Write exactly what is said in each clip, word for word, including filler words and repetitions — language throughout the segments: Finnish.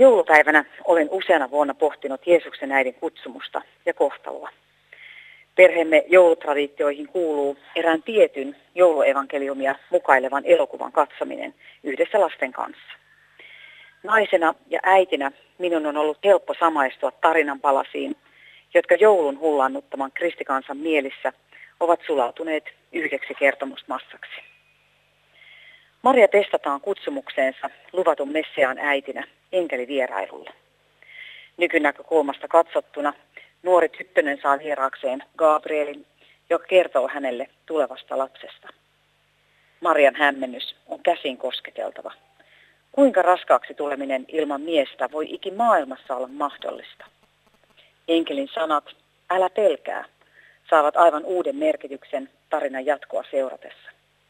Joulupäivänä olen useana vuonna pohtinut Jeesuksen äidin kutsumusta ja kohtaloa. Perheemme joulutraditioihin kuuluu erään tietyn jouluevankeliumia mukailevan elokuvan katsominen yhdessä lasten kanssa. Naisena ja äitinä minun on ollut helppo samaistua tarinan palasiin, jotka joulun hullannuttaman kristikansan mielissä ovat sulautuneet yhdeksi kertomusmassaksi. Maria testataan kutsumukseensa luvatun Messiaan äitinä enkelivierailulle. Nykynäkökulmasta katsottuna nuori tyttönen saa vieraakseen Gabrielin, joka kertoo hänelle tulevasta lapsesta. Marian hämmennys on käsin kosketeltava. Kuinka raskaaksi tuleminen ilman miestä voi ikin maailmassa olla mahdollista? Enkelin sanat, älä pelkää, saavat aivan uuden merkityksen tarinan jatkoa seuratessa.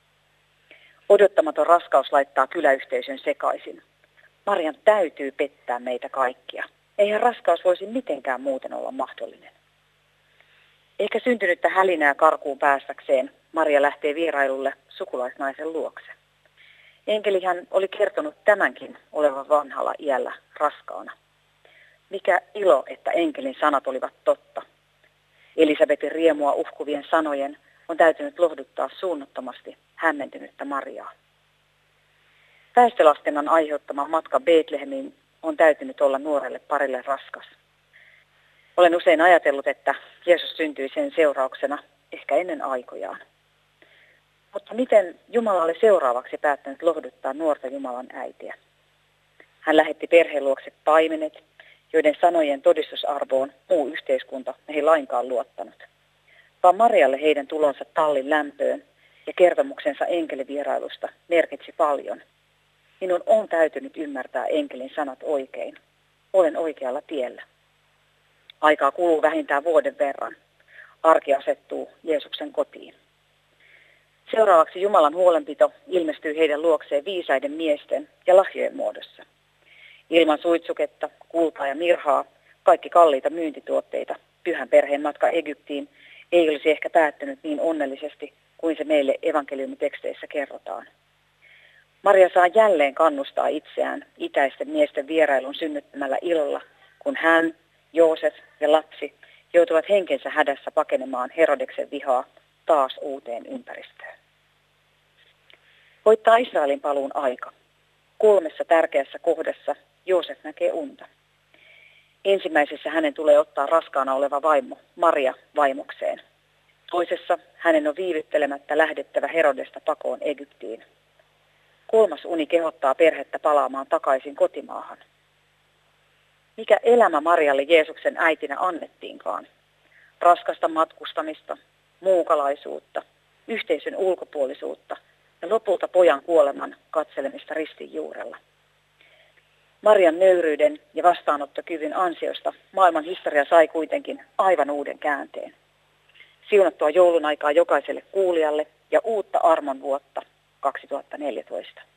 Odottamaton raskaus laittaa kyläyhteisön sekaisin. Marian täytyy pettää meitä kaikkia. Eihän raskaus voisi mitenkään muuten olla mahdollinen. Ehkä syntynyttä hälinää karkuun päästäkseen Maria lähtee vierailulle sukulaisnaisen luokse. Enkelihän oli kertonut tämänkin olevan vanhalla iällä raskaana. Mikä ilo, että enkelin sanat olivat totta. Elisabetin riemua uhkuvien sanojen on täytynyt lohduttaa suunnattomasti hämmentynyttä Mariaa. Väestölaskennan aiheuttama matka Betlehemiin on täytynyt olla nuorelle parille raskas. Olen usein ajatellut, että Jeesus syntyi sen seurauksena ehkä ennen aikojaan. Mutta miten Jumala oli seuraavaksi päättänyt lohduttaa nuorta Jumalan äitiä? Hän lähetti perheen luokse paimenet, joiden sanojen todistusarvoon muu yhteiskunta ei lainkaan luottanut. Vaan Marialle heidän tulonsa tallin lämpöön ja kertomuksensa enkelivierailusta merkitsi paljon. Minun on täytynyt ymmärtää enkelin sanat oikein. Olen oikealla tiellä. Aikaa kuluu vähintään vuoden verran. Arki asettuu Jeesuksen kotiin. Seuraavaksi Jumalan huolenpito ilmestyy heidän luokseen viisaiden miesten ja lahjojen muodossa. Ilman suitsuketta, kultaa ja mirhaa, kaikki kalliita myyntituotteita, pyhän perheen matka Egyptiin ei olisi ehkä päättynyt niin onnellisesti kuin se meille evankeliumiteksteissä kerrotaan. Maria saa jälleen kannustaa itseään itäisten miesten vierailun synnyttämällä ilolla, kun hän, Joosef ja lapsi joutuvat henkensä hädässä pakenemaan Herodeksen vihaa taas uuteen ympäristöön. Voittaa Israelin paluun aika. Kolmessa tärkeässä kohdassa Joosef näkee unta. Ensimmäisessä hänen tulee ottaa raskaana oleva vaimo, Maria, vaimokseen. Toisessa hänen on viivyttelemättä lähdettävä Herodesta pakoon Egyptiin. Kolmas uni kehottaa perhettä palaamaan takaisin kotimaahan. Mikä elämä Marialle Jeesuksen äitinä annettiinkaan? Raskasta matkustamista, muukalaisuutta, yhteisön ulkopuolisuutta ja lopulta pojan kuoleman katselemista ristin juurella. Marian nöyryyden ja vastaanottokyvyn ansiosta maailman historia sai kuitenkin aivan uuden käänteen. Siunattua joulun aikaa jokaiselle kuulijalle ja uutta armon vuotta kaksituhattaneljätoista.